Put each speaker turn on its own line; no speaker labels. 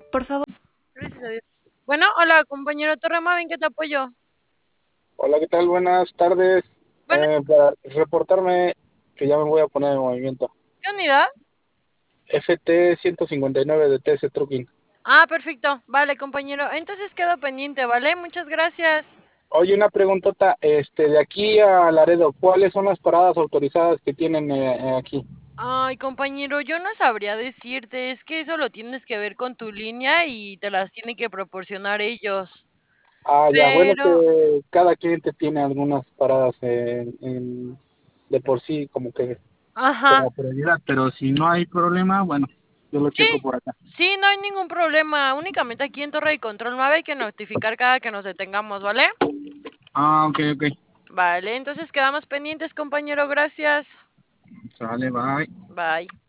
Por favor.
Gracias a Dios. Bueno, hola, compañero Torrema, ¿en qué te apoyo?
Hola, ¿qué tal? Buenas tardes.
Bueno,
Para reportarme que ya me voy a poner en movimiento.
¿qué unidad?
FT 159 de TS Trucking.
Ah, perfecto. Vale, compañero. Entonces quedo pendiente, ¿vale? Muchas gracias.
Oye, una preguntota, de aquí a Laredo, ¿cuáles son las paradas autorizadas que tienen aquí?
Ay, compañero, yo no sabría decirte, es que eso lo tienes que ver con tu línea y te las tienen que proporcionar ellos.
Ah, ya, bueno, es
Pero,
que cada cliente tiene algunas paradas de por sí
ajá.
como prioridad, pero si no hay problema, bueno, yo lo
Sí,
checo por acá.
sí, no hay ningún problema. Únicamente aquí en Torre de Control 9 hay que notificar cada que nos detengamos, ¿vale?
Ah, ok, ok.
Vale, entonces quedamos pendientes, compañero. Gracias.
Sale, bye.
Bye.